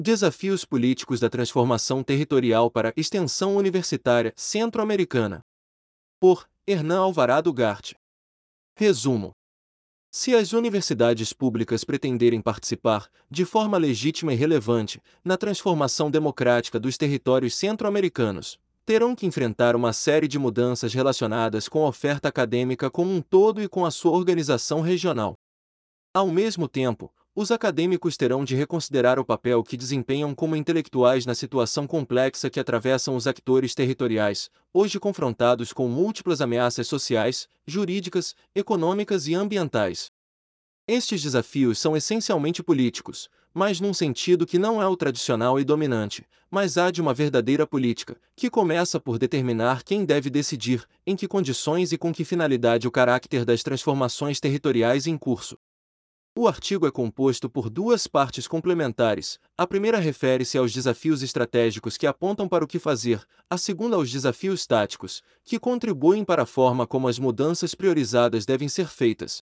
Desafios políticos da transformação territorial para a extensão universitária centro-americana. Por Hernan Alvarado Gart. Resumo. Se as universidades públicas pretenderem participar, de forma legítima e relevante, na transformação democrática dos territórios centro-americanos, terão que enfrentar uma série de mudanças relacionadas com a oferta acadêmica como um todo e com a sua organização regional. Ao mesmo tempo, os acadêmicos terão de reconsiderar o papel que desempenham como intelectuais na situação complexa que atravessam os atores territoriais, hoje confrontados com múltiplas ameaças sociais, jurídicas, econômicas e ambientais. Estes desafios são essencialmente políticos, mas num sentido que não é o tradicional e dominante, mas há de uma verdadeira política, que começa por determinar quem deve decidir, em que condições e com que finalidade o caráter das transformações territoriais em curso. O artigo é composto por duas partes complementares. A primeira refere-se aos desafios estratégicos que apontam para o que fazer, a segunda aos desafios táticos, que contribuem para a forma como as mudanças priorizadas devem ser feitas.